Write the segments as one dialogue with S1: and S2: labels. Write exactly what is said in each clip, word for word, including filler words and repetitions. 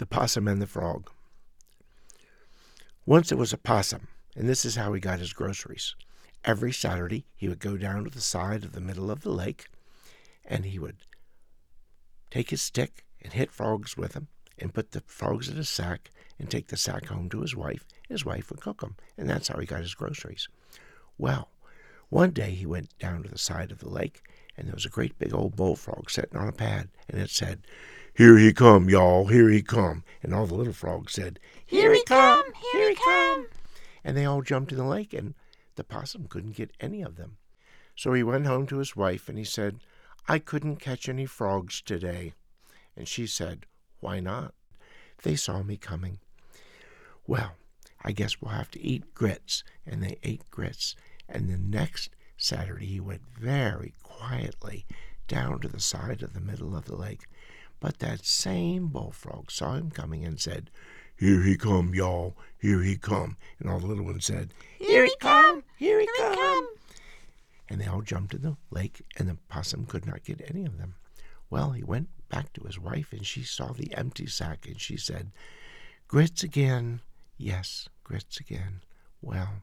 S1: The Possum and the Frog. Once there was a possum, and this is how he got his groceries. Every Saturday he would go down to the side of the middle of the lake, and he would take his stick and hit frogs with him, and put the frogs in a sack, and take the sack home to his wife. His wife would cook them, and that's how he got his groceries. Well, one day he went down to the side of the lake, and there was a great big old bullfrog sitting on a pad, and it said, "Here he come, y'all, here he come." And all the little frogs said,
S2: "Here he come, here he come."
S1: And they all jumped in the lake, and the possum couldn't get any of them. So he went home to his wife, and he said, "I couldn't catch any frogs today." And she said, "Why not?" "They saw me coming." "Well, I guess we'll have to eat grits." And they ate grits. And the next Saturday he went very quietly down to the side of the middle of the lake. But that same bullfrog saw him coming and said, "Here he come, y'all, here he come." And all the little ones said,
S2: "Here he come,
S1: here he
S2: here he come."
S1: And they all jumped in the lake, and the possum could not get any of them. Well, he went back to his wife, and she saw the empty sack, and she said, "Grits again." "Yes, grits again." Well,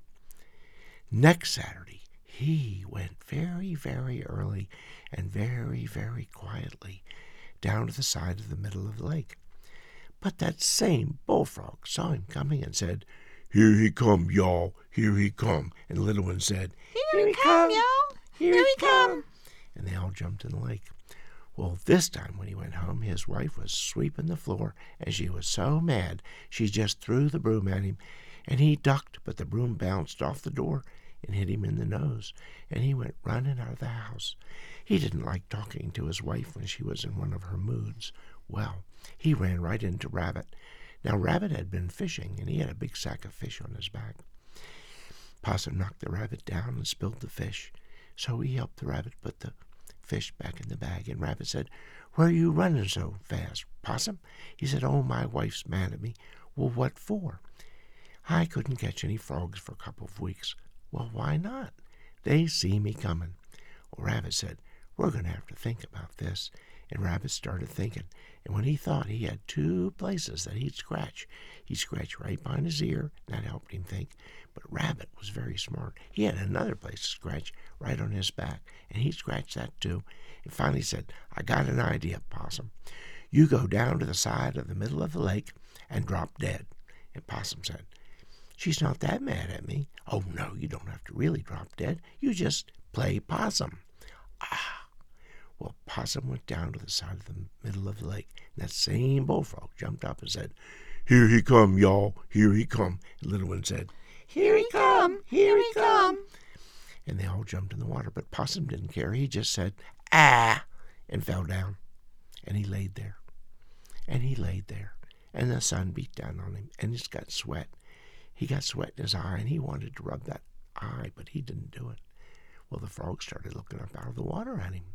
S1: next Saturday, he went very, very early and very, very quietly down to the side of the middle of the lake. But that same bullfrog saw him coming and said, "Here he come, y'all, here he come." And the little one said,
S2: "Here he come, y'all, here he come."
S1: And they all jumped in the lake. Well, this time when he went home, his wife was sweeping the floor, and she was so mad she just threw the broom at him, and he ducked, but the broom bounced off the door and hit him in the nose, and he went running out of the house. He didn't like talking to his wife when she was in one of her moods. Well, he ran right into Rabbit. Now, Rabbit had been fishing, and he had a big sack of fish on his back. Possum knocked the rabbit down and spilled the fish, so he helped the rabbit put the fish back in the bag, and Rabbit said, "Where are you running so fast, Possum?" He said, "Oh, my wife's mad at me." "Well, what for?" "I couldn't catch any frogs for a couple of weeks." "Well, why not?" "They see me coming." Well, Rabbit said, "We're going to have to think about this." And Rabbit started thinking, and when he thought, he had two places that he'd scratch. He'd scratch right behind his ear, and that helped him think. But Rabbit was very smart. He had another place to scratch right on his back, and he scratched that too. And finally said, "I got an idea, Possum. You go down to the side of the middle of the lake and drop dead." And Possum said, "She's not that mad at me." "Oh, no, you don't have to really drop dead. You just play possum." Ah! Well, Possum went down to the side of the middle of the lake, and that same bullfrog jumped up and said, "Here he come, y'all, here he come." And the little one said,
S2: "Here he come, here he come."
S1: And they all jumped in the water, but Possum didn't care. He just said, "Ah!" and fell down. And he laid there, and he laid there, and the sun beat down on him, and he got sweat. He got sweat in his eye, and he wanted to rub that eye, but he didn't do it. Well, the frog started looking up out of the water at him.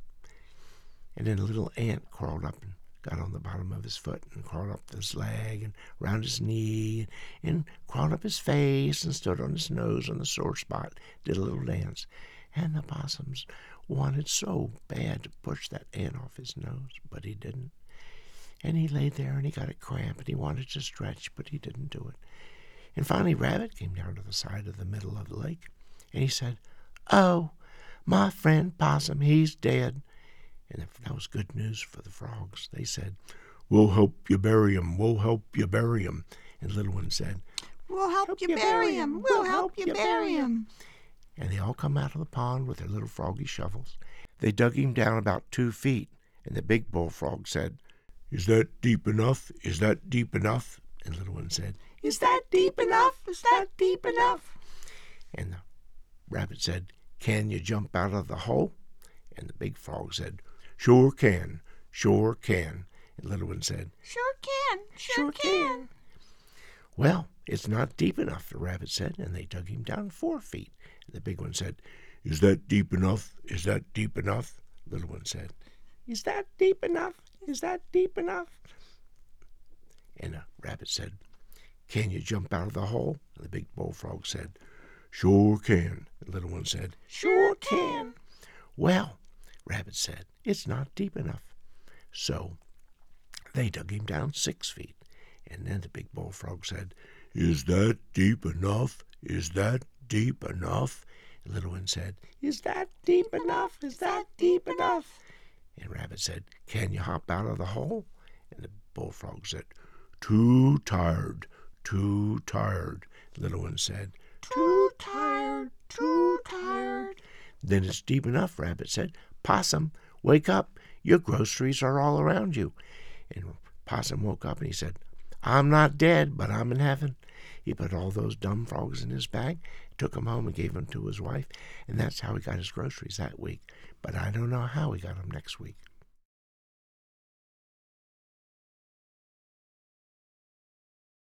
S1: And then a little ant crawled up and got on the bottom of his foot and crawled up his leg and around his knee and crawled up his face and stood on his nose on the sore spot, did a little dance. And the possums wanted so bad to push that ant off his nose, but he didn't. And he lay there and he got a cramp and he wanted to stretch, but he didn't do it. And finally Rabbit came down to the side of the middle of the lake, and he said, "Oh, my friend Possum, he's dead." And that was good news for the frogs. They said, "We'll help you bury him, we'll help you bury him." And the little one said,
S2: "We'll help, help you bury him, we'll help you bury him."
S1: And they all come out of the pond with their little froggy shovels. They dug him down about two feet, and the big bullfrog said, "Is that deep enough? Is that deep enough?" And the little one said,
S2: "Is that deep enough? Is that deep enough?"
S1: And the rabbit said, "Can you jump out of the hole?" And the big frog said, "Sure can, sure can." And the little one said,
S2: "Sure can, sure,
S1: sure
S2: can.
S1: can." "Well, it's not deep enough," the rabbit said, and they dug him down four feet. And the big one said, "Is that deep enough? Is that deep enough?" The little one said, "Is that deep enough? Is that deep enough?" And the rabbit said, "Can you jump out of the hole?" And the big bullfrog said, "Sure can." The little one said,
S2: "Sure can."
S1: "Well," Rabbit said, "it's not deep enough." So they dug him down six feet, And then the big bullfrog said, "Is that deep enough? Is that deep enough?" The little one said, "Is that deep enough? Is that deep enough?" And Rabbit said, "Can you hop out of the hole?" And the bullfrog said, "Too tired, too tired." The little one said,
S2: Too tired, too tired.
S1: "Then it's deep enough," Rabbit said. "Possum, wake up. Your groceries are all around you." And Possum woke up and he said, "I'm not dead, but I'm in heaven." He put all those dumb frogs in his bag, took them home and gave them to his wife, and that's how he got his groceries that week. But I don't know how he got them next week.